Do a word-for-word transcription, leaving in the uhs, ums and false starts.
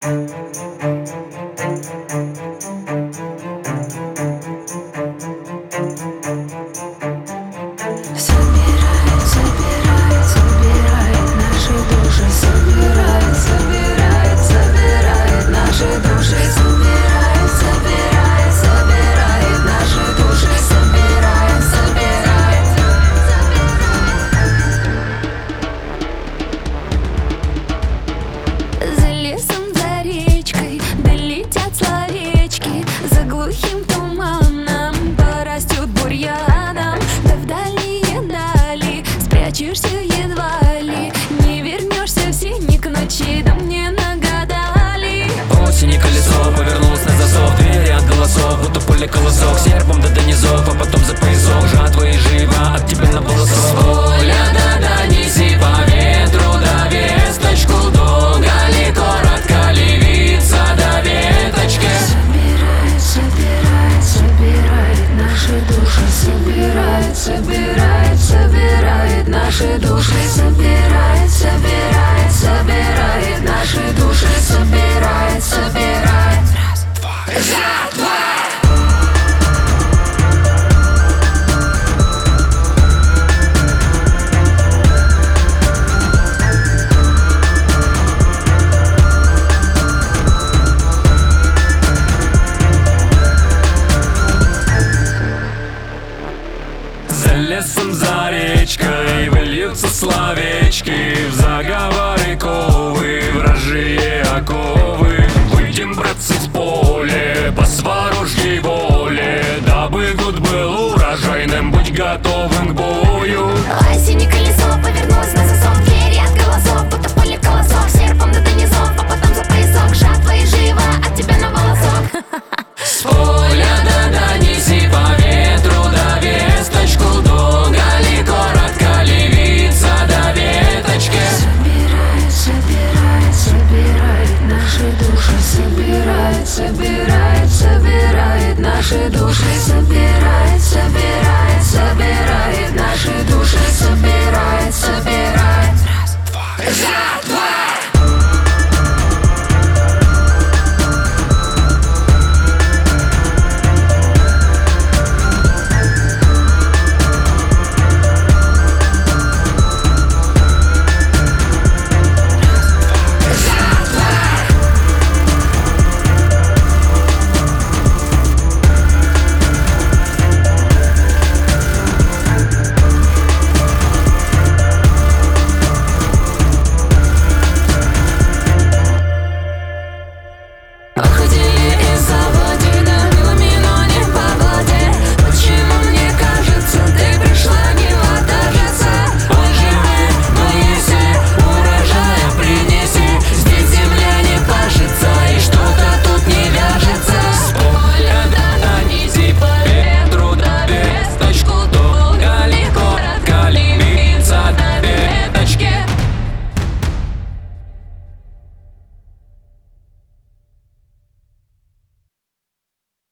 Глухим туманом порастет бурьяном, да в дальние дали спрячешься едва ли. Не вернешься в синий к ночи, да мне нагадали. Осени колесо повернулось на засов, двери от голосов, будто поле колосок, серпом да до низов, а потом за поясок жатва и жива от тебя на полосок. С поля да донеси по ветру да весточку, долго ли, коротко ли, виться до веточки. Собирает, собирает наши души, собирает, собирает, собирает наши души, собирает, собирает, собирает наши души, собирает, собирает. Раз, два, раз, два. За лесом, за речкой вольются словечки, в заговоры ковы, вражьи оковы. Выйдем, братцы, в поле по сворожьей воле, дабы год был урожайным, будь готовым к